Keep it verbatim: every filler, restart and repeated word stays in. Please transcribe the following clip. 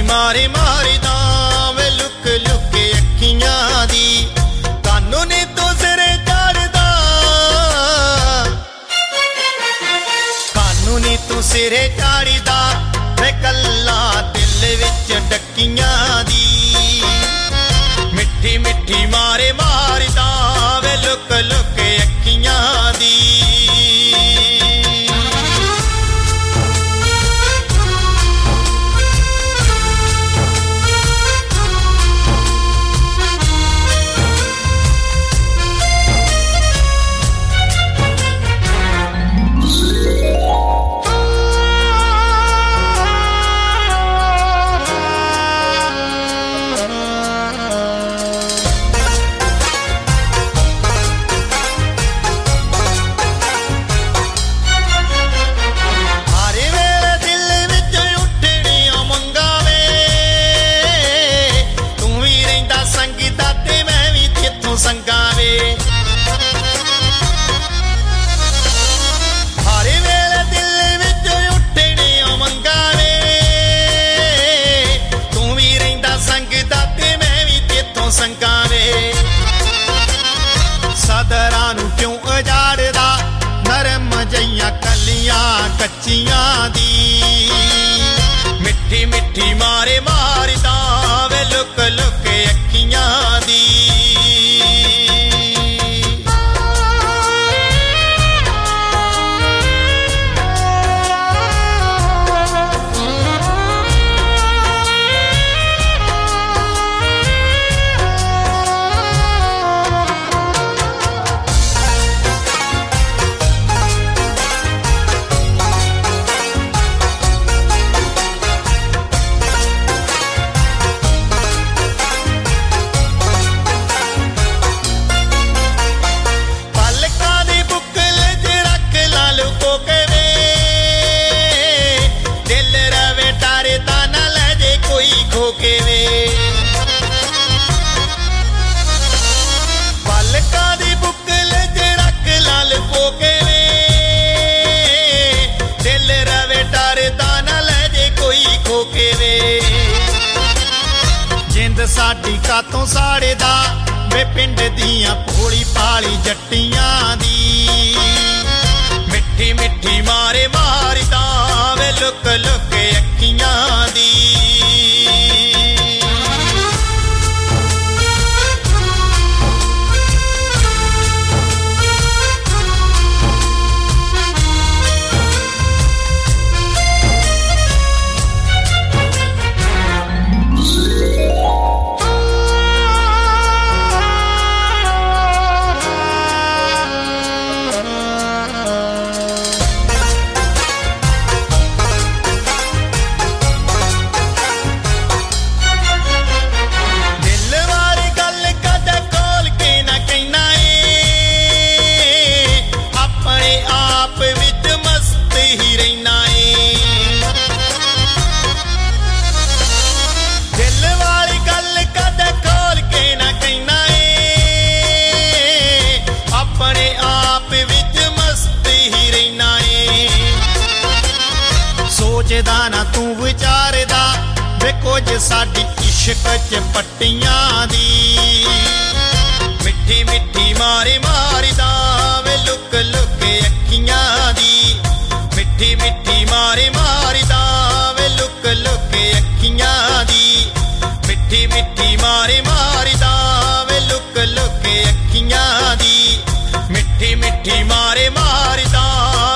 ਮਾਰੇ ਮਾਰਦਾ ਵੇ ਲੁਕ ਲੁਕ ਅੱਖੀਆਂ ਦੀ ਕਾਨੂੰਨੀ ਤੋਂ ਸਿਰੇ ਚੜਦਾ ਕਾਨੂੰਨੀ ਤੋਂ ਸਿਰੇ ਚੜਦਾ ਵੇ ਕੱਲਾ ਦਿਲ ਵਿੱਚ ਡੱਕੀਆਂ ਦੀ ਮਿੱਠੀ ਮਿੱਠੀ ਮਾਰੇ ਮਾਰਦਾ ਵੇ ਲੁਕ ਲੁਕ ਅੱਖੀਆਂ ਦੀ ਸੰਗਾਵੇ ਹਰ ਵੇਲੇ ਦਿਲ ਵਿੱਚ ਉੱਠਣੇ ਮੰਗਾਵੇ ਤੂੰ ਵੀ ਰਹਿੰਦਾ ਸੰਗਦਾ ਤੇ ਮੈਂ ਵੀ ਤੇਥੋਂ ਸੰਗਾਵੇ ਸਦਰਾਂ ਨੂੰ ਕਿਉਂ ਉਜਾੜਦਾ ਨਰਮ ਜਈਆਂ ਕਲੀਆਂ ਕੱਚੀਆਂ ਦੀ ਮਿੱਠੀ ਮਿੱਠੀ ਮਾਰੇ ਮਾਰਦਾ ਵੇ ਲੁਕ ਲੁਕ ਅੱਖੀਆਂ ਦੀ ਪਲਕਾਂ ਦੀ ਬੁੱਕਲ ਚ ਰੱਖ ਲਾ ਲੁਕੋ ਕੇ ਵੇ ਦਿਲ ਰਵੇ ਡਰਦਾ ਨਾ ਲੈ ਜੇ ਕੋਈ ਖੋ ਕੇ ਵੇ ਜਿੰਦ ਸਾਡੀ ਕਾਤੋਂ ਸਾੜਦਾ ਵੇ ਪਿੰਡ ਦੀਆਂ ਭੋਲੀ ਭਾਲੀ ਜੱਟੀਆਂ ਦੀ ਮਿੱਠੀ ਮਿੱਠੀ ਮਾਰੇ ਮਾਰਦਾ ਵੇ ਲੁਕ ਲੁਕ ਅੱਖੀਆਂ ਦੀ ਸੋਚਦਾ ਨਾ ਤੂੰ ਵਿਚਾਰਦਾ ਵੇ ਕੁਝ ਸਾਡੀ ਇਸ਼ਕ ਚ ਪੱਟੀਆਂ ਦੀ ਮਿੱਠੀ ਮਿੱਠੀ ਮਾਰੇ ਮਾਰਦਾ ਵੇ ਲੁਕ ਲੁਕ ਅੱਖੀਆਂ ਦੀ ਮਿੱਠੀ ਮਿੱਠੀ ਮਾਰੇ ਮਾਰਦਾ ਵੇ ਲੁਕ ਲੁਕ ਅੱਖੀਆਂ ਦੀ ਮਿੱਠੀ ਮਿੱਠੀ ਮਾਰੇ ਮਾਰਦਾ ਵੇ ਲੁਕ ਲੁਕ ਅੱਖੀਆਂ ਦੀ ਮਿੱਠੀ ਮਿੱਠੀ ਮਾਰੇ ਮਾਰਦਾ